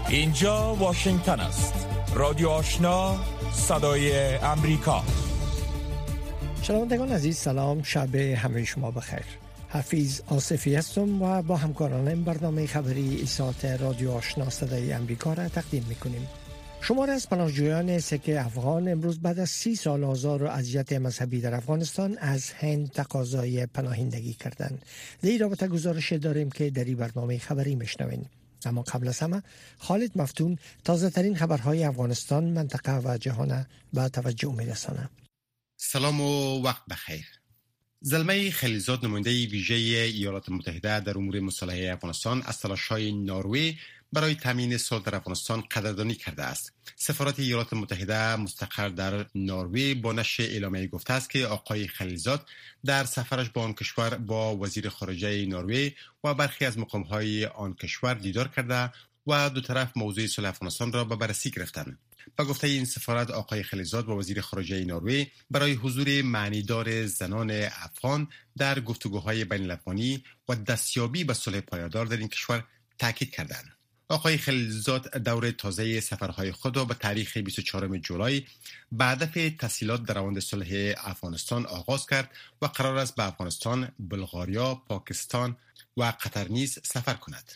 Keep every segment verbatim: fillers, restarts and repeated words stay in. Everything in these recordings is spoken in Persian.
اینجا واشنگتن است. رادیو آشنا، صدای امریکا. شنوندگان عزیز سلام، شب همه شما بخیر. حفیظ آصفی هستم و با همکارانم برنامه خبری ایسات رادیو آشنا صدای امریکا را تقدیم میکنیم. شمار از پناهجویان سکه افغان امروز بعد از سی سال آزار و اذیت مذهبی در افغانستان از هند تقاضای پناهندگی کردند. در این رابطه گزارش داریم که در این برنامه خبری میشنوین. اما قبل از همه خالد مفتون تازه ترین خبرهای افغانستان، منطقه و جهان به توجه میرسانه. سلام و وقت بخیر. زلمه خلیزاد، نماینده ویژه ایالات متحده در امور مصالحه افغانستان، از تلاش‌های نروژ برای تامین صلح در افغانستان قدردانی کرده است. سفارت ایالات متحده مستقر در نروژ با نشر اعلامیه گفته است که آقای خلیزاد در سفرش با آن کشور با وزیر خارجه نروژ و برخی از مقام‌های آن کشور دیدار کرده و دو طرف موضوع صلح افغانستان را به بررسی گرفتند. با گفته این سفارت، آقای خلیزاد با وزیر خارجه نروژ برای حضور معنیدار زنان افغان در گفتگوهای بین الافغانی و دستیابی به صلح پایدار در این کشور تاکید کردند. آقای خلیزاد دور تازه سفرهای خود را به تاریخ بیست و چهارم جولای به هدف تسهیلات در روند صلح افغانستان آغاز کرد و قرار است به افغانستان، بلغاریا، پاکستان و قطر نیز سفر کند.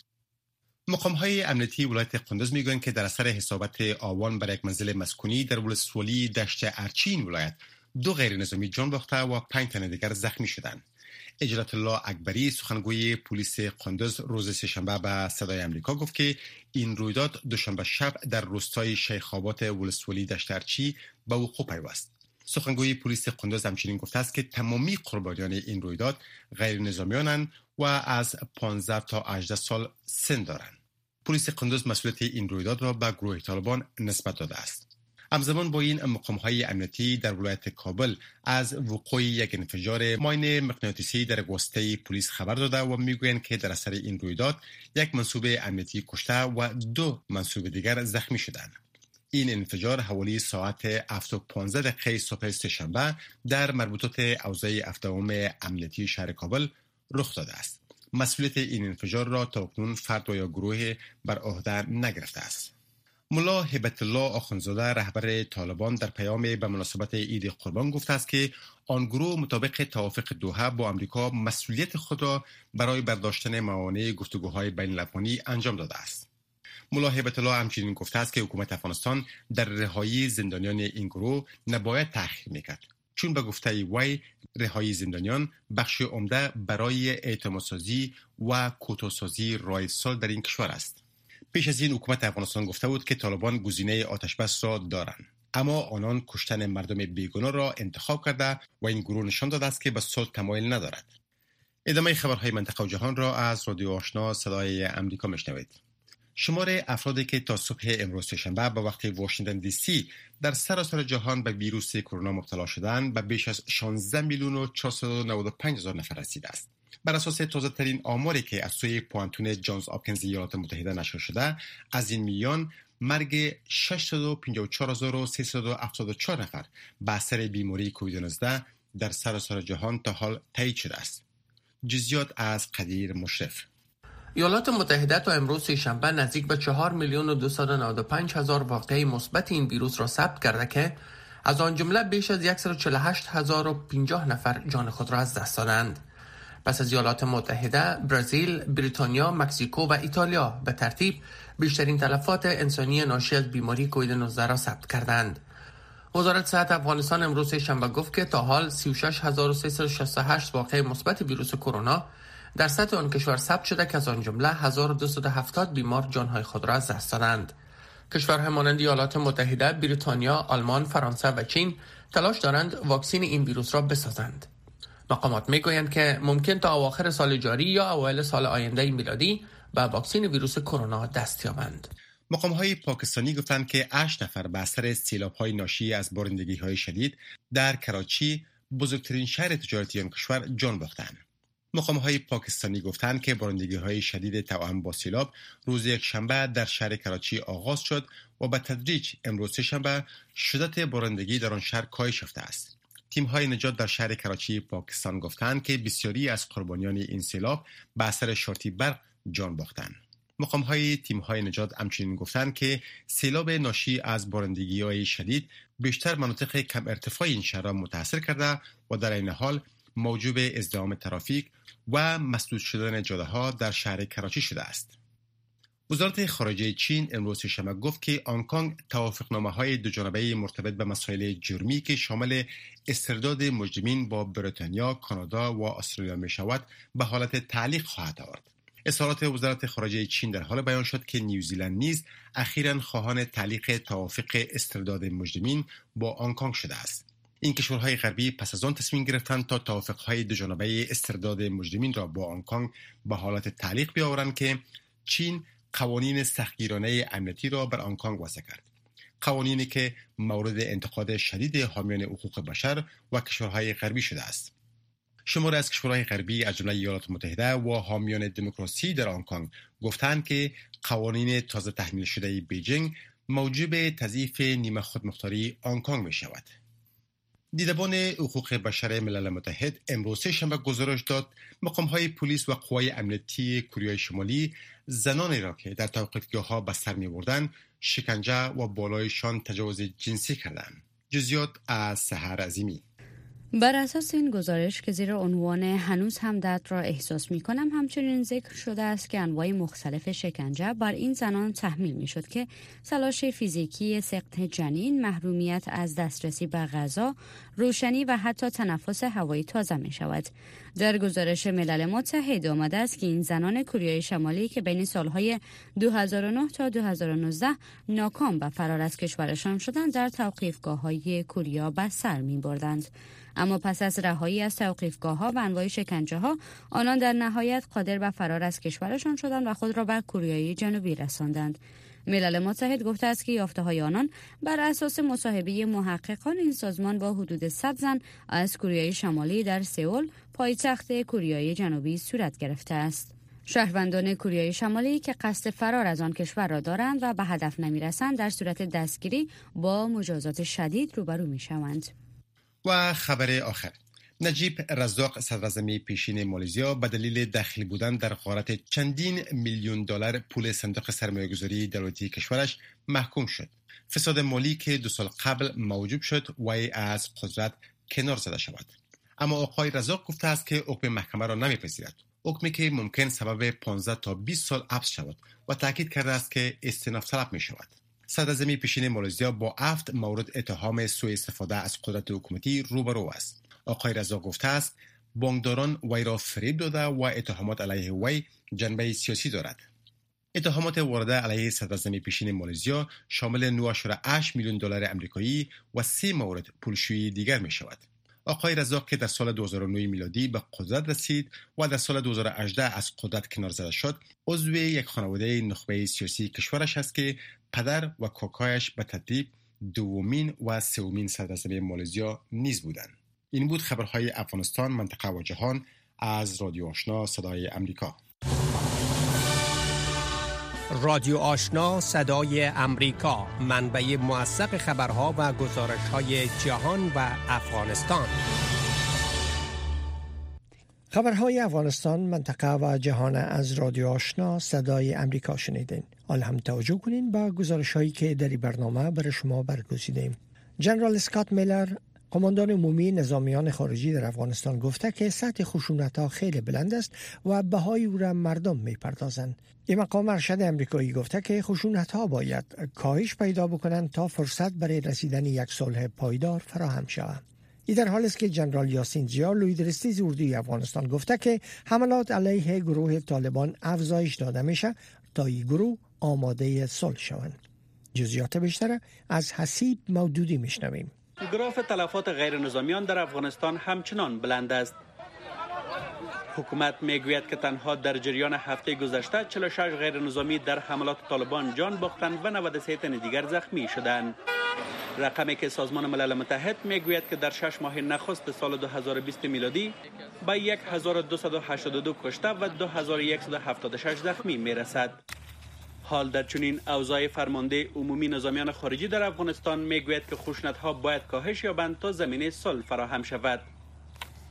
مقام‌های امنیتی ولایت قندوز میگویند که در اثر حسابت آوان بر یک منزل مسکونی در ولسوالی دشت ارچین ولایت دو غیر نظامی جان باخته و پنج تن دیگر زخمی شدند. اجلت الله اکبری، سخنگوی پلیس قندوز، روز سه‌شنبه به صدای امریکا گفت که این رویداد دوشنبه شب در روستای شیخ آباد ولسوالی دشت ارچی به وقوع پیوست. سخنگوی پلیس قندوز همچنین گفته است که تمامی قربانیان این رویداد غیر نظامیانند و از پانزده تا هجده سال سن دارند. پلیس قندوز مسئولیت این رویداد را به گروه طالبان نسبت داده است. همزمان با این، مقام‌های امنیتی در ولایت کابل از وقوع یک انفجار ماین مغناطیسی در واسطه پلیس خبر داده و میگویند که در اثر این رویداد یک منصوب امنیتی کشته و دو منصوب دیگر زخمی شدند. این انفجار حوالی ساعت هفت و پانزده دقیقه صبح سه‌شنبه در مربوطات حوزه هفتم امنیتی شهر کابل رخ داده است. مسئولیت این انفجار را تاکنون فرد و یا گروه بر عهده نگرفته است. ملا هبت الله آخوندزاده، رهبر طالبان، در پیام به مناسبت عید قربان گفته است که آن گروه مطابق توافق دوحه با امریکا مسئولیت خود را برای برداشتن موانع گفتگوهای بین الافغانی انجام داده است. ملا هبت الله همچنین گفته است که حکومت افغانستان در رهایی زندانیان این گروه نباید تأخیر میکرد، چون به گفته وی رهایی زندانیان بخش عمده برای اعتمادسازی و کوتاه‌سازی راه صلح در این کشور است. پیش از این حکومت افغانستان گفته بود که طالبان گزینه آتش بس را دارند، اما آنان کشتن مردم بیگناه را انتخاب کرده و این گروه نشان داده است که به صلح تمایل ندارد. ادامه خبرهای منطقه و جهان را از رادیو آشنا صدای امریکا میشنوید. شمار افرادی که تا صبح امروز سه‌شنبه به وقت واشنگتن دی سی در سراسر جهان به ویروس کرونا مبتلا شدند به بیش از شانزده میلیون و چهارصد و نود و پنج هزار نفر رسیده است. بر اساس تازه ترین آماری که از سوی پوانتون جانز آپکینز ایالات متحده نشر شده، از این میان مرگ ششصد و پنجاه و چهار هزار و سیصد و هفتاد و چهار نفر به اثر بیماری کووید نوزده در سراسر جهان تا حال تایید شده است. جزئیات از قدیر مشرف. ایالات متحده تا امروز سه‌شنبه نزدیک به چهار میلیون و دویست و نود و پنج هزار واقعه مثبت این ویروس را ثبت کرده که از آن جمله بیش از صد و چهل و هشت هزار و پنجاه نفر جان خود را از دست دادند. پس از ایالات متحده، برزیل، بریتانیا، مکزیکو و ایتالیا به ترتیب بیشترین تلفات انسانی ناشی از بیماری کووید نوزده را ثبت کردند. وزارت صحت افغانستان امروز شنبه گفت که تا حال سی و شش هزار و سیصد و شصت و هشت واقعه مثبت ویروس کرونا در سطح آن کشور ثبت شده که از آن جمله هزار و دویست و هفتاد بیمار جانهای خود را از دست دادند. کشورهای مانند ایالات متحده، بریتانیا، آلمان، فرانسه و چین تلاش دارند واکسن این ویروس را بسازند. مقامات میگویند که ممکن تا اواخر سال جاری یا اوایل سال آینده میلادی به واکسن ویروس کرونا دست یابند. مقام‌های پاکستانی گفتند که هشت نفر به اثر سیلاب‌های ناشی از بارندگی‌های شدید در کراچی، بزرگترین شهر تجارتی آن کشور، جان باختند. مقام‌های پاکستانی گفتند که بارندگی‌های شدید توأم با سیلاب روز یک شنبه در شهر کراچی آغاز شد و به تدریج امروز شنبه شدت بارندگی در آن شهر کاهش یافته است. تیم‌های نجات در شهر کراچی پاکستان گفتند که بسیاری از قربانیان این سیلاب به اثر شارتی برق جان باختند. مقام‌های تیم‌های نجات همچنین گفتند که سیلاب ناشی از بارندگی‌های شدید بیشتر مناطق کم ارتفاع این شهر را متاثر کرده و در این حال موجب ازدحام ترافیک و مسدود شدن جاده‌ها در شهر کراچی شده است. وزارت خارجه چین امروز شنبه گفت که هنگ کنگ توافقنامه‌های دوجانبه مرتبط به مسائل جرمی که شامل استرداد مجرمین با بریتانیا، کانادا و استرالیا می‌شود به حالت تعلیق خواهد آورد. اظهارات وزارت خارجه چین در حال بیان شد که نیوزیلند نیز اخیراً خواهان تعلیق توافق استرداد مجرمین با هنگ کنگ شده است. این کشورهای غربی پس از آن تصمیم گرفتند تا توافق‌های دوجانبه استرداد مجرمین را با هنگ کنگ به حالت تعلیق بیاورند که چین قوانین سختگیرانه امنیتی را بر هنگ کنگ وضع کرد. قوانینی که مورد انتقاد شدید حامیان حقوق بشر و کشورهای غربی شده است. شماری از کشورهای غربی از جمله ایالات متحده و حامیان دموکراسی در هنگ کنگ گفتند که قوانین تازه تحمیل شده بیجینگ موجب تضعیف نیمه خودمختاری هنگ کنگ می شود. دیدبان حقوق بشر ملل متحد امروز شنبه گزارش داد مقام‌های پلیس و قوای امنیتی کره شمالی زنانی را که در توقیفگاه‌ها به سر می‌بردند شکنجه و بالایشان تجاوز جنسی کردند. جزئیات از سحر عظیمی. بر اساس این گزارش که زیر عنوان هنوز هم درد را احساس می کنم همچنین ذکر شده است که انواع مختلف شکنجه بر این زنان تحمیل می شد که تلاش فیزیکی سقط جنین، محرومیت از دسترسی به غذا، روشنی و حتی تنفس هوایی تازه می شود. در گزارش ملل متحد آمده است که این زنان کره شمالی که بین سالهای دو هزار و نه تا دو هزار و نوزده ناکام به فرار از کشورشان شدند در توقیفگاه‌های کره به سر می بردند. اما پس از رهایی از توقیفگاه‌ها و انواع شکنجه‌ها آنان در نهایت قادر به فرار از کشورشان شدند و خود را به کره جنوبی رساندند. ملل متحد گفته است که یافته‌های آنان بر اساس مصاحبه محققان این سازمان با حدود صد زن از کره شمالی در سئول، پایتخت کره جنوبی صورت گرفته است. شهروندان کره شمالی که قصد فرار از آن کشور را دارند و به هدف نمی‌رسند در صورت دستگیری با مجازات شدید روبرو می‌شوند. و خبر آخر، نجیب رزاق صدراعظم پیشین مالزیا به دلیل دخیل بودن در غارت چندین میلیون دلار پول صندوق سرمایه‌گذاری دولتی کشورش محکوم شد. فساد مالی که دو سال قبل موجب شد وی از قدرت کنار زده شود. اما آقای رزاق گفته است که حکم محکمه را نمیپذیرد، حکمی که ممکن سبب پانزده تا بیست سال حبس شود و تاکید کرده است که استئناف طلب می شود. صدراعظم پیشین مالزیا با هفت مورد اتهام سوء استفاده از قدرت حکومتی روبرو است. آقای رزاق گفته است بانکداران وی را فریب داده و اتهامات علیه وی جنبه سیاسی دارد. اتهامات وارده علیه صدراعظم پیشین مالزیا شامل نه و هشت میلیون دلار آمریکایی و سه مورد پولشویی دیگر می شود. آقای رزاق که در سال دو هزار و نه میلادی به قدرت رسید و در سال دو هزار و هجده از قدرت کنار زده شد، عضو یک خانواده نخبه سیاسی کشورش است که پدر و کاکایش به ترتیب دومین و سومین صدراعظم مالزیا نیز بودند. این بود خبرهای افغانستان، منطقه و جهان از رادیو آشنا صدای امریکا. رادیو آشنا صدای امریکا، منبع موثق خبرها و گزارش‌های جهان و افغانستان. خبرهای افغانستان، منطقه و جهان از رادیو آشنا صدای امریکا شنیدین. حالا هم توجه کنین با گزارش‌هایی که در این برنامه برای شما برگزیدیم. جنرال اسکات میلر، قماندان عمومی نظامیان خارجی در افغانستان، گفته که سطح خشونت‌ها خیلی بلند است و بهای او را مردم می‌پردازند. این مقام ارشد امریکایی گفته که خشونت‌ها باید کاهش پیدا بکنند تا فرصت برای رسیدن یک صلح پایدار فراهم شود. این در حالی است که جنرال یاسین زیا، لویدرستیز اردوی افغانستان، گفته که حملات علیه گروه طالبان افزایش داده میشه تا این گروه آماده صلح شوند. جزئیات بیشتر از حسیب مودودی میشنویم. گراف تلفات غیر نظامیان در افغانستان همچنان بلند است. حکومت میگوید که تنها در جریان هفته گذشته چهل و شش غیر نظامی در حملات طالبان جان باختند و نود و سه تن دیگر زخمی شدند. رقمی که سازمان ملل متحد میگوید که در شش ماه نخست سال دو هزار و بیست میلادی به هزار و دویست و هشتاد و دو کشته و دو هزار و صد و هفتاد و شش زخمی میرسد. حال در چنین اوضاع فرمانده عمومی نظامیان خارجی در افغانستان میگوید که خشونت‌ها باید کاهش یابند تا زمینه صلح فراهم شود.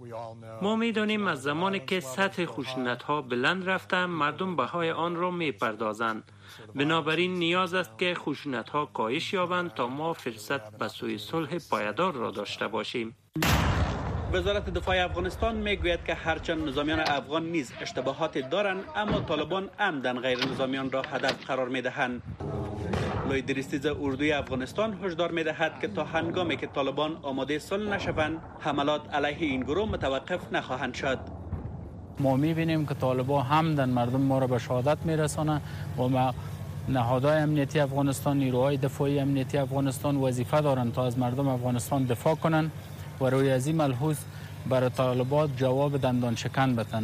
ما می‌دانیم از زمانی که سطح خشونت‌ها بلند رفته مردم بهای آن را می‌پردازند. بنابراین نیاز است که خشونت‌ها کاهش یابند تا ما فرصت به سوی صلح پایدار را داشته باشیم. وزارت دفاع افغانستان میگوید که هرچند نظامیان افغان نیز اشتباهات دارند، اما طالبان عمدن غیر نظامیان را هدف قرار میدهند. لوی دریستیز اردوی افغانستان هشدار میدهد که تا هنگامی که طالبان آماده صلح نشوند، حملات علیه این گروه متوقف نخواهند شد. ما میبینیم که طالبان همدن مردم ما را به شهادت میرسانند و ما نهادهای امنیتی افغانستان، نیروهای دفاعی امنیتی افغانستان وظیفه دارند تا از مردم افغانستان دفاع کنند و روی از این ملحوظ برای طالبان جواب دندان شکن بدن.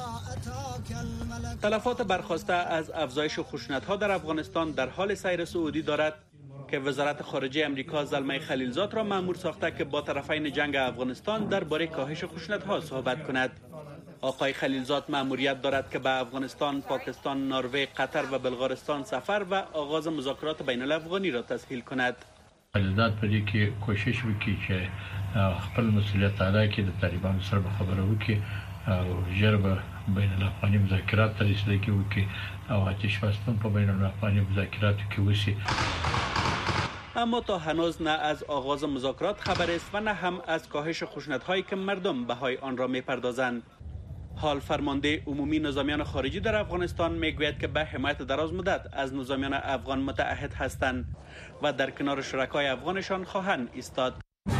تلفات برخاسته از افزایش خشونت‌ها در افغانستان در حال سیر صعودی دارد که وزارت خارجه امریکا زلمه خلیلزاد را مأمور ساخته که با طرفین جنگ افغانستان درباره کاهش خشونت‌ها صحبت کند. آقای خلیلزاد مأموریت دارد که به افغانستان، پاکستان، نروژ، قطر و بلغارستان سفر و آغاز مذاکرات بین الافغانی را تسهیل کند. خلیلزاد په دې کې کوشش وکړي چې خپل مسؤلیت ادا کړي، د طالبانو سره به خبرې وکړي او ژر به بین الافغاني مذاکرات ته رسیدګي وکړي او آتش بستن په بین الافغاني مذاکراتو کې وشي. اما تا هنوز نه از آغاز مذاکرات خبر است و نه هم از کاهش خشونت‌هایی که مردم بهای آن را می‌پردازند. حال فرمانده عمومی نظامیان خارجی در افغانستان میگوید که به حمایت دراز مدت از نظامیان افغان متعهد هستند و در کنار شرکای افغانشان خواهند ایستاد.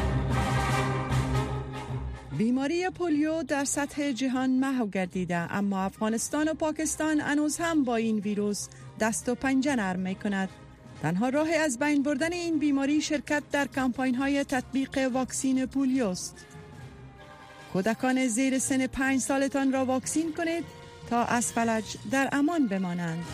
بیماری پولیو در سطح جهان محو گردیده، اما افغانستان و پاکستان هنوز هم با این ویروس دست و پنجه نرم می کند. تنها راه از بین بردن این بیماری شرکت در کمپاین های تطبیق واکسین پولیو است. کودکان زیر سن پنج سالتان را واکسین کنید تا از فلج در امان بمانند.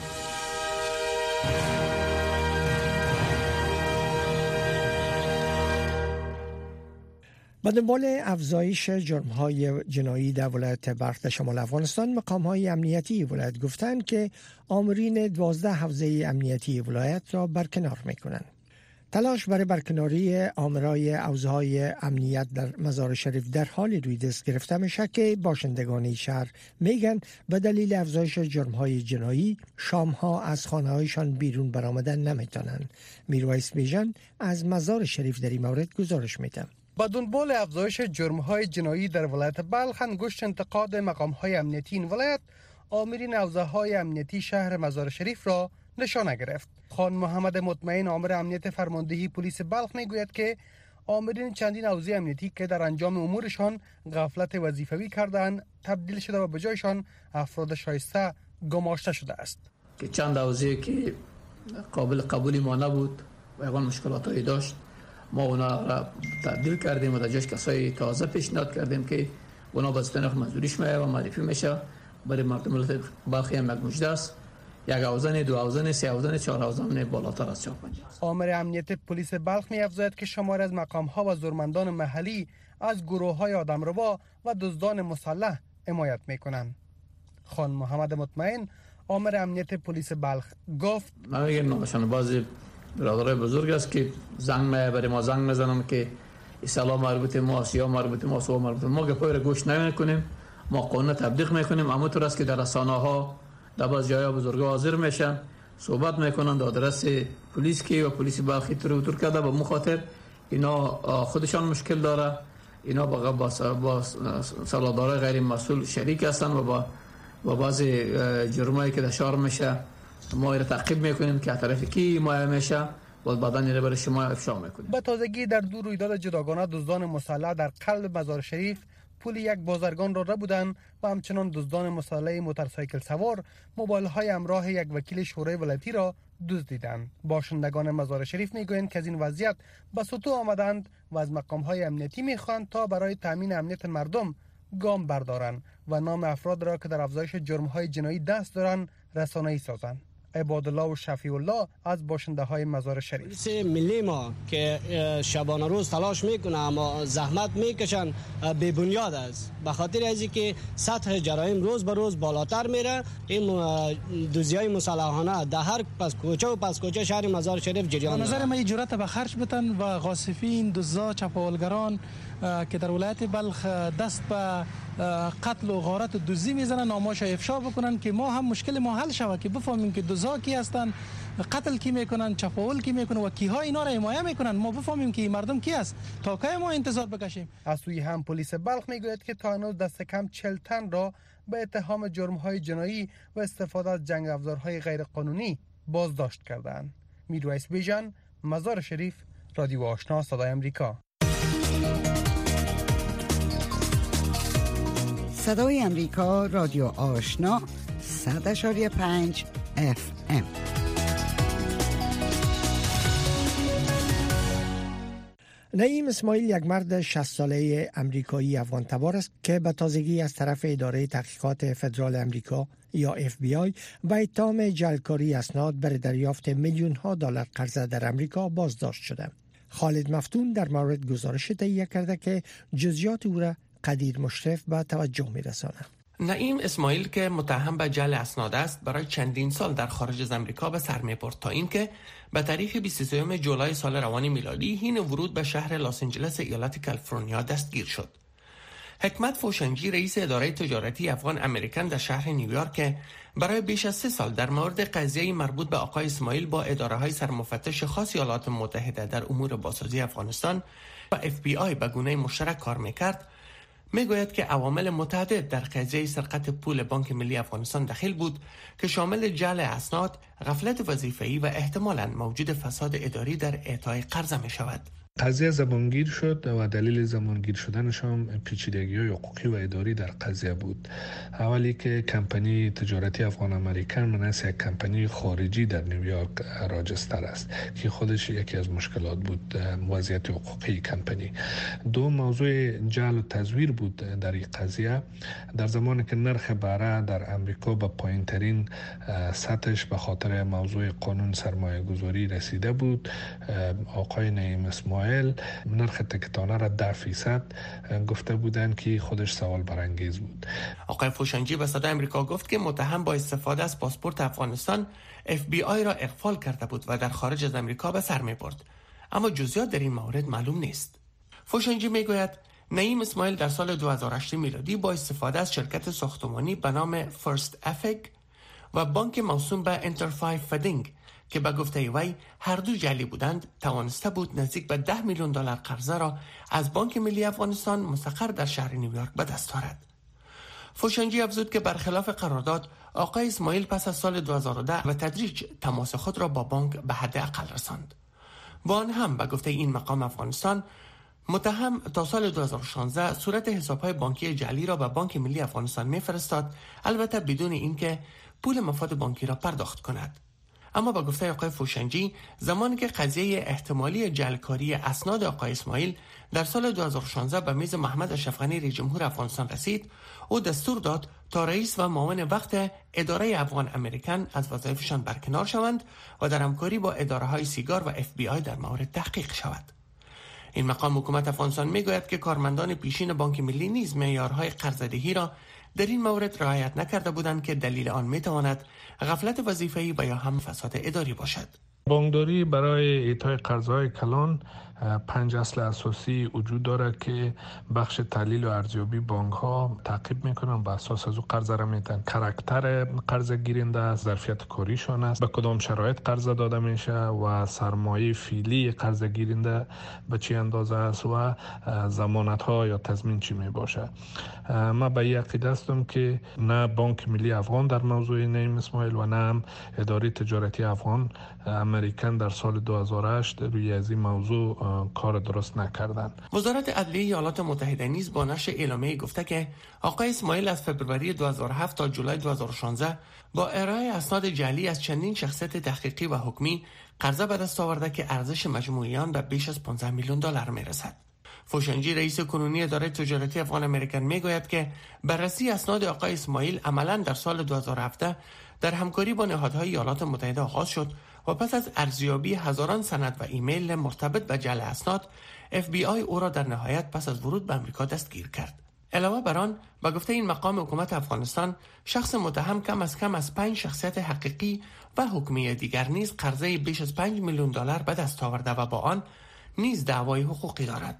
با دنبال افزایش جرم‌های جنایی در ولایت بلخ شمال افغانستان، مقام‌های امنیتی ولایت گفتند که آمرین دوازده حوزه امنیتی ولایت را برکنار می‌کنند. تلاش برای برکناری آمرای حوزه‌های امنیت در مزار شریف در حال روی دست گرفته میشه که باشندگان شهر میگن به دلیل افزایش جرم‌های جنایی شام‌ها از خانه‌هایشان بیرون برآمدن نمیتونن. میرویس بیژن از مزار شریف در این مورد گزارش میده. با دنبال افزایش جرم‌های جنایی در ولایت بلخ، انگشت انتقاد مقام‌های امنیتی این ولایت آمرین حوزه‌های امنیتی شهر مزار شریف را نشانه گرفت. خان محمد مطمئن، آمر امنیت فرماندهی پلیس بلخ، میگوید که آمرین چندین حوزه امنیتی که در انجام امورشان غفلت وظیفوی کردند تبدیل شده و به جایشان افراد شایسته گماشته شده است. که چند حوزه که قابل قبولی ما نبود و یگان مشکلاتی داشت، ما اونا را تبدیل کردیم و در جاش کسای تازه پیشنهاد کردیم که اونا با استناخ منظوریش میاد و معرفی میشه. برای مردم ولایت بلخ هم یک مجده است، یک حوزه، دو حوزه، سه حوزه، چهار حوزه بالاتر از چهار پنج. آمر امنیت پلیس بلخ می‌افزاید که شمار از مقام‌ها و زورمندان محلی از گروه‌های آدمربا و دزدان مسلح حمایت می‌کنند. خان محمد مطمئن، آمر امنیت پلیس بلخ، گفت: من میگم نامشان بعضی برادرای بزرگ است که زنگ می برای ما زنگ میزنم که اسلام مربوط ما، سیا مربوط ما، سو مربوط ما، گپای رو گوش نمی‌کنیم. ما قانون تطبیق می‌کنیم، اما طور است که در رسانه‌ها در بعض جاهای بزرگا حاضر میشن، صحبت میکنن در آدرس پلیس که و پلیس بلخی تر تر کرده به مخاطر اینا خودشان مشکل داره، اینا با با سالادار غیر مسئول شریک هستن و با با بعضی جرمایی که در شهر میشه ما را تعقیب میکنیم که طرف کی ما میشه و بعداً اینا برای شما افشا میکنیم. به تازگی در دو رویداد جداگانه دزدان مسلح در قلب مزار شریف پول یک بازرگان را بودند و همچنان دزدان مسلح موتورسایکل سوار موبایل های همراه یک وکیل شورای ولایتی را دزدیدند. باشندگان مزار شریف میگویند که از این وضعیت به سطوح آمدند و از مقام های امنیتی میخواهند تا برای تامین امنیت مردم گام بردارند و نام افراد را که در افزایش جرم های جنایی دست دارند رسانه‌ای سازند. عبادالله و شفیع الله از باشنده های مزار شریف: پلیس ملی ما که شبانه روز تلاش میکنه اما زحمت میکشن بی بنیاد است، به خاطر ازی که سطح جرایم روز به روز بالاتر میره. این دوزیای مسلحانه در هر پس کوچه و پس کوچه شهر مزار شریف جریان. به نظر من جرأت به خرج بتن و غاصبین، دزدا، چپاولگران که در ولایت بلخ دست به قتل و غارت و دزدی میزنن، نامش افشا بکنن که ما هم مشکل ما حل شود، که بفهمیم که دزدا کی هستن، قتل کی میکنن، چپاول کی میکنن و کیها اینا را حمایت میکنن، ما بفهمیم که مردم کی است تا کی ما انتظار بکشیم. از سوی هم پلیس بلخ میگوید که تا هنوز دست کم چهل تن را به اتهام جرم‌های جنایی و استفاده از جنگ افزارهای غیر قانونی بازداشت کردند. میرویس بیژن، مزار شریف، رادیو آشنا صدای امریکا. صدای امریکا، رادیو آشنا، صد اشاری پنج اف ام. نعیم اسماعیل یک مرد شصت ساله امریکایی افغان تبار است که به تازگی از طرف اداره تحقیقات فدرال امریکا یا اف بی آی به اتهام جعلکاری اسناد برای دریافت میلیون ها دلار قرض در امریکا بازداشت شده. خالد مفتون در مورد گزارش تهیه کرده که جزئیات او را قدیر مشرف به توجه می‌رساند. نعیم اسماعیل که متهم به جعل اسناد است، برای چندین سال در خارج از امریکا به سر می‌برد تا اینکه به تاریخ بیست و سوم جولای سال روان میلادی حین ورود به شهر لس آنجلس ایالت کالیفرنیا دستگیر شد. حکمت فوشنجی رئیس اداره تجارتی افغان امریکن در شهر نیویورک برای بیش از سه سال در مورد قضیه مربوط به آقای اسماعیل با اداره‌های سرمفتش خاص ایالات متحده در امور بازسازی افغانستان و اف بی آی به گونه مشترک کار می‌کرد، میگوید که عوامل متعدد در قضیه سرقت پول بانک ملی افغانستان دخیل بود که شامل جعل اسناد، غفلت وظیفه‌ای و احتمالاً موجود فساد اداری در اعطای قرض می شود. قضیه زبانگیر شد و دلیل زبانگیر شدنش هم پیچیدگی‌های حقوقی و اداری در قضیه بود. اولی که کمپانی تجارتی افغان امریکن منصب یک کمپانی خارجی در نیویورک راجستر است که خودش یکی از مشکلات بود وضعیت حقوقی کمپانی. دو موضوع جعل و تزویر بود در این قضیه. در زمانی که نرخ بهره در امریکا به پایین ترین سطحش به خاطر موضوع قانون سرمایه گذاری رسیده بود، آقای نعیم اسماعیل نرخ تکتانه را ده فیصد گفته بودند که خودش سوال برانگیز بود. آقای فوشنجی به صدای امریکا گفت که متهم با استفاده از پاسپورت افغانستان اف بی آی را اغفال کرده بود و در خارج از امریکا به سر می برد، اما جزئیات در این مورد معلوم نیست. فوشنجی می گوید نعیم اسماعیل در سال دو هزار و هشت میلادی با استفاده از شرکت ساختمانی به نام فرست افگ و بانک موسوم به انترفای فدینگ که به گفته وی هر دو جعلی بودند، توانسته بود نزدیک به ده میلیون دلار قرضه را از بانک ملی افغانستان مستقر در شهر نیویورک به دست آورد. فوشنجی افزود که برخلاف قرارداد، آقای اسماعیل پس از سال دو هزار و ده و تدریج تماس خود را با بانک به حد اقل رساند. با آن هم به گفته این مقام افغانستان، متهم تا سال دو هزار و شانزده صورت حساب‌های بانکی جعلی را به بانک ملی افغانستان می‌فرستاد، البته بدون اینکه پول مفاد بانکی را پرداخت کند. اما با گفته آقای فوشنجی، زمانی که قضیه احتمالی جعلکاری اسناد آقای اسماعیل در سال دو هزار و شانزده به میز محمد اشرف غنی رئیس جمهور افغانستان رسید، او دستور داد تا رئیس و معاون وقت اداره افغان امریکن از وظایفشان برکنار شوند و در همکاری با اداره‌های سیگار و اف بی آی در مورد تحقیق شود. این مقام حکومت افغانستان میگوید که کارمندان پیشین بانک ملی نیز معیارهای قرضه‌دهی را در این مورد رعایت نکرده بودند که دلیل آن میتواند غفلت وظیفه‌ای و یا هم فساد اداری باشد. بانکداری برای اعطای قرض‌های کلان پنج اصل اساسی وجود داره که بخش تحلیل و ارزیابی بانک ها تعقیب میکنن، بر اساس از او قرض را میتن. کاراکتر قرض گیرنده، ظرفیت کاریشان است، به کدام شرایط قرض داده میشه و سرمایه فعلی قرض گیرنده به چه اندازه است و ضمانت ها یا تضمین چی می باشه. ما به این عقیده هستم که نه بانک ملی افغان در موضوع نعیم اسماعیل و نه هم اداره تجارتی افغان امریکن در سال دو هزار و هشت روی از این موضوع کار درست نکردن. وزارت عدلیه ایالات متحده نیز با نشر اعلامیه گفته که آقای اسماعیل از فوریه دو هزار و هفت تا جولای دو هزار و شانزده با ارائه اسناد جعلی از چندین شخصیت تحقیقی و حکمی قرضه به دست آورده که ارزش مجموعی آن به بیش از پانزده میلیون دلار میرسد. فوشنجی رئیس کنونی اداره تجارتی افغان امریکن میگوید که بررسی اسناد آقای اسماعیل عملاً در سال دو هزار و هفت در همکاری با نهادهای ایالات متحده آغاز شد و پس از ارزیابی هزاران سند و ایمیل مرتبط به جعل اسناد، اف بی آی او را در نهایت پس از ورود به آمریکا دستگیر کرد. علاوه بر آن، با گفته این مقام حکومت افغانستان، شخص متهم کم از کم از پنج شخصیت حقیقی و حکمی دیگر نیز قرضه بیش از پنج میلیون دلار به دست آورده و با آن نیز دعوای حقوقی دارد.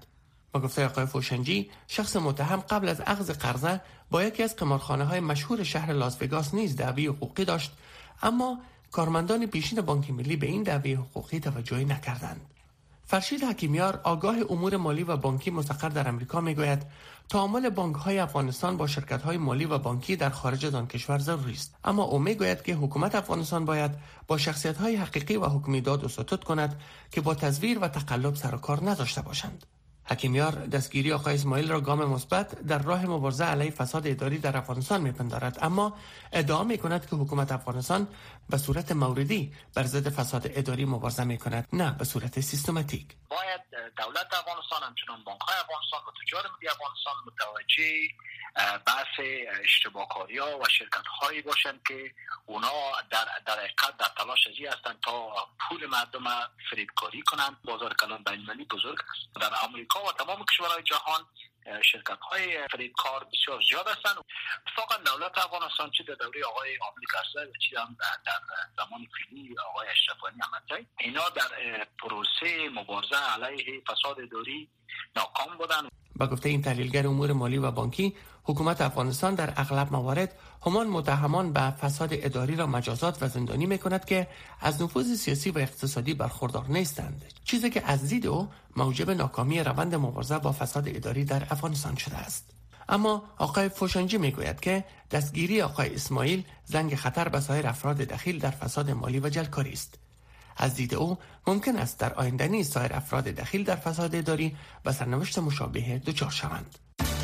با گفته آقای فوشنجی، شخص متهم قبل از اخذ قرضه با یکی از قمارخانه‌های مشهور شهر لاس وگاس نیز دعوی حقوقی داشت، اما کارمندان پیشین بانک ملی به این دعوی حقوقی توجهی نکردند. فرشید حکیمیار، آگاه امور مالی و بانکی مستقر در امریکا، میگوید تعامل بانک‌های افغانستان با شرکت‌های مالی و بانکی در خارج از آن کشور ضروری است، اما او میگوید که حکومت افغانستان باید با شخصیت‌های حقیقی و حکمی داد و ستد کند که با تزویر و تقلب سر و کار نداشته باشند. حکیمیار دستگیری آقای اسماعیل را گام مثبت در راه مبارزه علیه فساد اداری در افغانستان میپندارد، اما ادعا میکند که حکومت افغانستان به صورت موردی بر ضد فساد اداری مبارزه میکند، نه به صورت سیستماتیک. باید دولت افغانستان همچنان بانک‌های افغانستان و تجار ملی افغانستان متوجه بحث اشتباهکاری‌ها و شرکت‌هایی باشند که اونا در در حقیقت در تلاش ازی هستند تا پول مردم فریبکاری کنند. بازار کلان بین‌المللی بزرگ است. در آمریکا و تمام کشورهای جهان شرکت‌های فریبکار بسیار زیاد هستند. اتفاقا دولت افغانستان چه در دوره آقای عامل کرزی و چه هم در زمان فعلی آقای اشرف غنی احمدزی، اینا در پروسه مبارزه علیه فساد اداری ناکام بودند. با گفته این تحلیلگر امور مالی و بانکی، حکومت افغانستان در اغلب موارد همان متهمان به فساد اداری را مجازات و زندانی می‌کند که از نفوذ سیاسی و اقتصادی برخوردار نیستند، چیزی که از دید او موجب ناکامی روند مبارزه با فساد اداری در افغانستان شده است. اما آقای فوشنجی میگوید که دستگیری آقای اسماعیل زنگ خطر به سایر افراد دخیل در فساد مالی و جلکاری است. از دید او ممکن است در آینده نیز سایر افراد دخیل در فساد اداری به سرنوشت مشابه دچار شوند.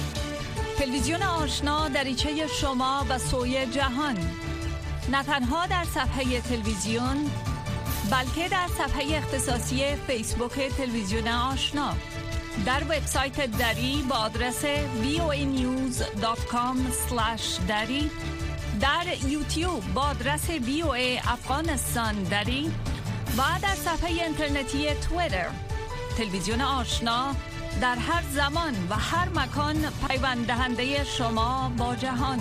تلویزیون آشنا دریچه شما به سوی جهان، نه تنها در صفحه تلویزیون بلکه در صفحه اختصاصی فیسبوک تلویزیون آشنا، در وبسایت دری با آدرس وی او ای نیوز دات کام اسلش دری، در یوتیوب با آدرس وی او ای افغانستان دری و در صفحه اینترنتی توییتر. تلویزیون آشنا در هر زمان و هر مکان پیوند دهنده شما با جهان.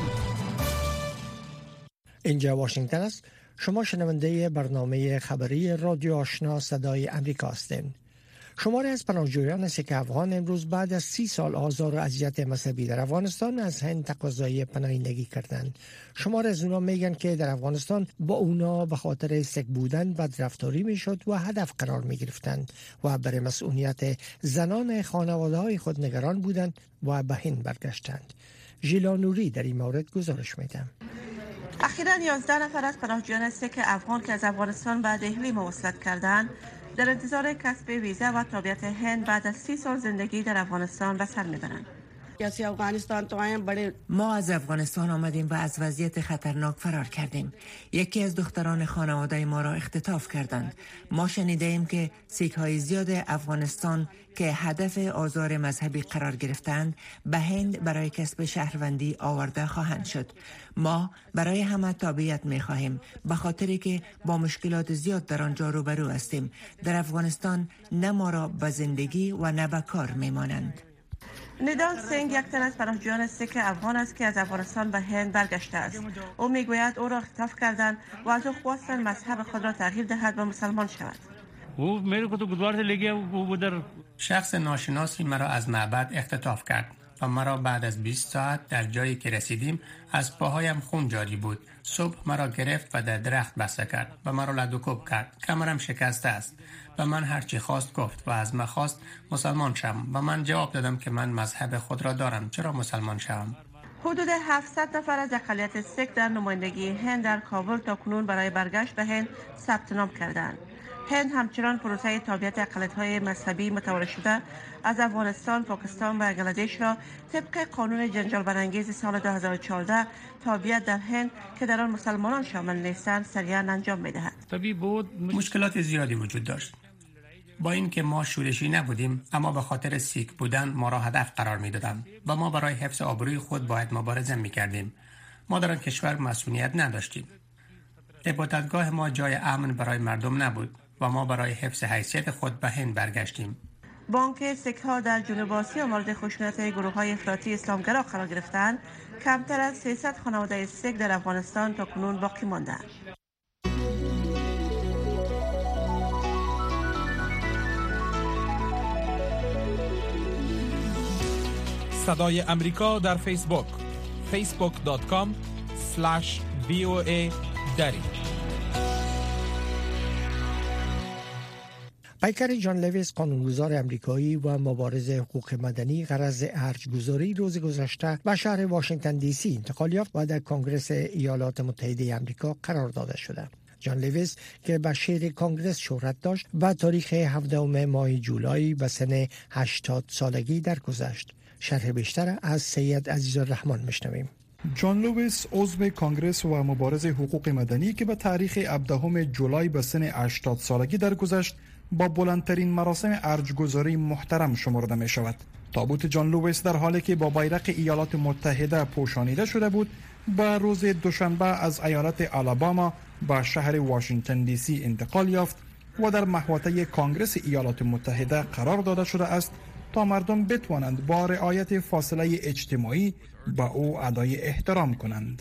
اینجا واشنگتن است. شما شنونده برنامه خبری رادیو آشنا صدای امریکا هستید. شماری از پناهجویان سیک افغان امروز بعد از سی سال آزار و اذیت مذهبی در افغانستان از هند تقاضای پناهندگی کردند. شماری از اونا میگن که در افغانستان با اونا به خاطر سیک بودن بدرفتاری میشد و هدف قرار میگرفتند و برای مسئولیت زنان خانواده های خود نگران بودند و به هند برگشتند. ژیلا نوری در این مورد گزارش میده. اخیراً یازده نفر از پناهجویان سیک افغان که از افغانستان به دهلی مواصلت کردند در انتظار کسب ویزا و تابعیت هند بعد از سی سال زندگی در افغانستان به سر میبرند. ما از افغانستان آمدیم و از وضعیت خطرناک فرار کردیم. یکی از دختران خانواده ما را اختطاف کردند. ما شنیده ایم که سیک های زیاد افغانستان که هدف آزار مذهبی قرار گرفتند به هند برای کسب شهروندی آورده خواهند شد. ما برای همه تابعیت می خواهیم به خاطری که با مشکلات زیاد در آنجا روبرو هستیم. در افغانستان نه ما را به زندگی و نه به کار می مانند. ندال سنگ یک تن از پناهجویان سیک افغان است که از افغانستان به هند برگشته است. او میگوید او را اختطاف کردند و از او خواستند مذهب خود را تغییر دهد و مسلمان شود. شخص ناشناسی مرا از معبد اختطاف کرد و مرا بعد از بیست ساعت در جایی که رسیدیم از پاهایم خون جاری بود. صبح مرا گرفت و در درخت بسته کرد و مرا لدوکوب کرد. کمرم شکسته است. و من هرچی خواست گفت و از من خواست مسلمان شوم و من جواب دادم که من مذهب خود را دارم، چرا مسلمان شوم؟ حدود هفتصد نفر از اقلیت سیک در نمایندگی هند در کابل تا کنون برای برگشت به هند ثبت نام کردند. هند همچنان پروسه تابعیت اقلیت‌های مذهبی متوارد شده از افغانستان، پاکستان و بنگلادش را طبق قانون جنجال برانگیز سال دو هزار و چهارده تابعیت در هند که در آن مسلمانان شامل نیستند سریعا انجام می‌دهد. مشکلات زیادی وجود داشت. با اینکه ما شورشی نبودیم اما به خاطر سیک بودن ما را هدف قرار می‌دادند و ما برای حفظ آبروی خود باید مبارزه می‌کردیم. ما در آن کشور مسئولیت نداشتیم. عبادتگاه ما جای امن برای مردم نبود و ما برای حفظ حیثیت خود به هند برگشتیم. بانک سیک ها در جنوب آسیا مورد خشونت گروه های افراطی اسلامگرا قرار گرفتند. کمتر از سیصد خانواده سیک در افغانستان تا کنون باقی ماندند. صدای امریکا در فیسبوک فیسبوک دات کام اسلش وی او ای دری. پیکر جان لویس، قانونگذار امریکایی و مبارز حقوق مدنی، غرض ارج‌گذاری روز گذشته به شهر واشنگتن دی سی انتقال یافت و در کنگره ایالات متحده آمریکا قرار داده شده. جان لویس که به شهر کنگره شهرت داشت، به تاریخ هفدهم ماه جولای به سن هشتاد سالگی درگذشت. شرح بیشتر از سید عزیزالرحمن میشنویم. جان لویس عضو کنگره و مبارز حقوق مدنی که به تاریخ هفدهم جولای به سن هشتاد سالگی درگذشت، با بلندترین مراسم ارج‌گذاری محترم شمرده می شود. تابوت جان لویس در حالی که با بیرق ایالات متحده پوشانیده شده بود، به روز دوشنبه از ایالت آلاباما به شهر واشنگتن دی سی انتقال یافت و در محوطه کنگره ایالات متحده قرار داده شده است تا مردم بتوانند با رعایت فاصله اجتماعی به او ادای احترام کنند.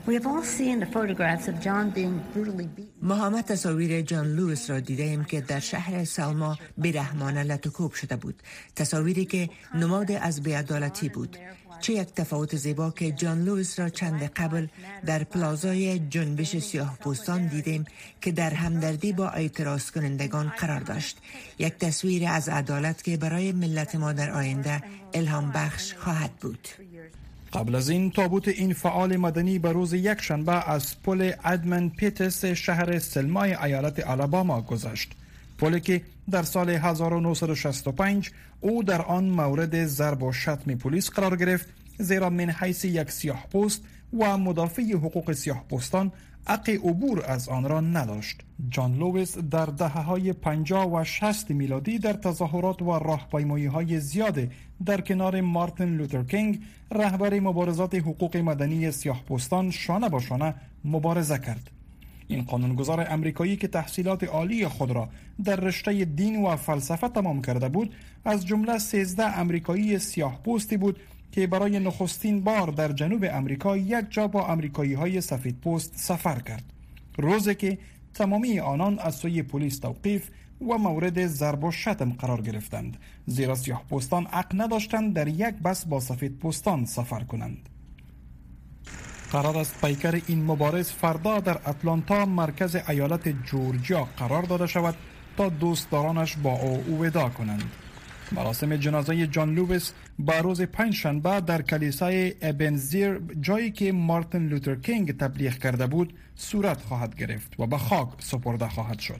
ما همه تصاویر جان لویس را دیده ایم که در شهر سلما بیرحمانه لطوکوب شده بود. تصاویری که نماد از بی‌عدالتی بود. چه یک تفاوت زیبا که جان لویس را چند قبل در پلازای جنبش سیاه پوستان دیدیم که در همدردی با اعتراض کنندگان قرار داشت. یک تصویر از عدالت که برای ملت ما در آینده الهام بخش خواهد بود. قبل از این تابوت این فعال مدنی به روز یک شنبه از پل ادمن پیتس شهر سلمای ایالت آلاباما گذشت. پلی که در سال هزار و نهصد و شصت و پنج او در آن مورد ضرب و شتم پلیس قرار گرفت، زیرا من حیث یک سیاه پوست و مدافع حقوق سیاه پوستان حق عبور از آن را نداشت. جان لویس در دهه‌های پنجاه و شصت میلادی در تظاهرات و راهپیمایی‌های زیاد در کنار مارتین لوتر کینگ، رهبر مبارزات حقوق مدنی سیاه پوستان، شانه با شانه مبارزه کرد. این قانونگذار امریکایی که تحصیلات عالی خود را در رشته دین و فلسفه تمام کرده بود، از جمله سیزده امریکایی سیاه پوستی بود که برای نخستین بار در جنوب امریکا یک جا با امریکایی های سفید پوست سفر کرد. روزی که تمامی آنان از سوی پلیس توقیف و مورد ضرب و شتم قرار گرفتند، زیرا سیاه پوستان حق نداشتند در یک بس با سفید پوستان سفر کنند. قرار است پیکر این مبارز فردا در اتلانتا، مرکز ایالت جورجیا قرار داده شود تا دوستدارانش با او وداع کنند. مراسم جنازه جان لویس با روز پنجشنبه در کلیسای ابنزیر، جایی که مارتین لوتر کینگ تبلیغ کرده بود، صورت خواهد گرفت و به خاک سپرده خواهد شد.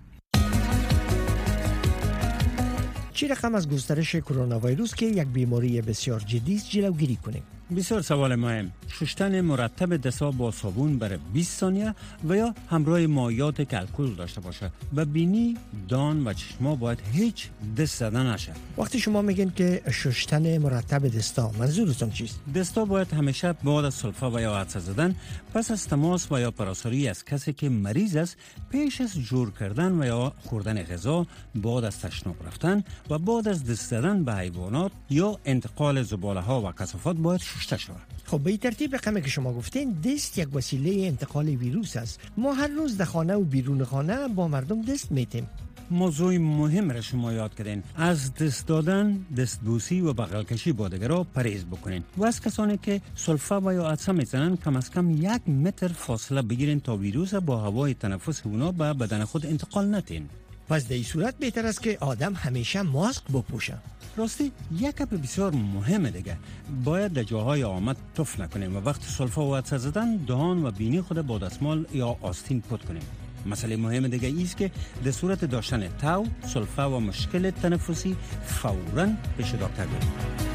چی رقم از گسترش کرونا ویروس که یک بیماری بسیار جدی است جلوگیری کنیم؟ بسیار سوال مهم. شستن مرتب دست‌ها با صابون برای بیست ثانیه و یا همراه مایعات که الکل داشته باشه. و بینی، دان و چشما باید هیچ دست زدن نشه. وقتی شما میگین که شستن مرتب دستا، منظورتون چیست؟ دستا باید همیشه بعد از سلفه و یا عطسه زدن، پس از تماس و یا پراساری از کسی که مریض است، پیش از جور کردن و یا خوردن غذا، بعد از تشناب رفتن و بعد از دست زدن به حیوانات یا انتقال زباله ها و کثافات باید شسته شود. خب به این ترتیب رقمی که شما گفتین، دست یک وسیله انتقال ویروس است. ما هر روز در خانه و بیرون خانه با مردم دست میتیم. موضوع مهم را شما یاد کردین. از دست دادن، دستبوسی و بغل کشی با دیگران پرهیز بکنین و از کسانی که سلفه و یا عطسه میزنن کم از کم یک متر فاصله بگیرین تا ویروس با هوای تنفس اونا به بدن خود انتقال ندین. پس در این صورت بهتر است که آدم همیشه ماسک بپوشه. راستی یک گپ بسیار مهمه دیگه، باید در جاهای آمد تف نکنیم و وقت سلفه و عطسه زدن دهان و بینی خود با دستمال یا آستین پت کنیم. مسئله مهم دیگه ایست که در صورت داشتن تاو، سلفه و مشکل تنفسی فوراً پیش دکتر بریم.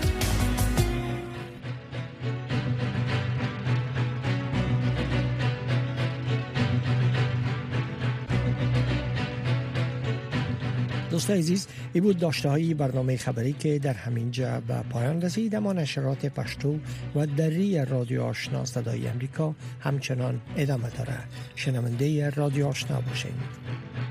دوستان عزیز، این بود داشته های برنامه خبری که در همین جا به پایان رسید. اما نشرات پشتو و دری رادیو آشنا صدای امریکا همچنان ادامه داره. شنونده رادیو آشنا باشید.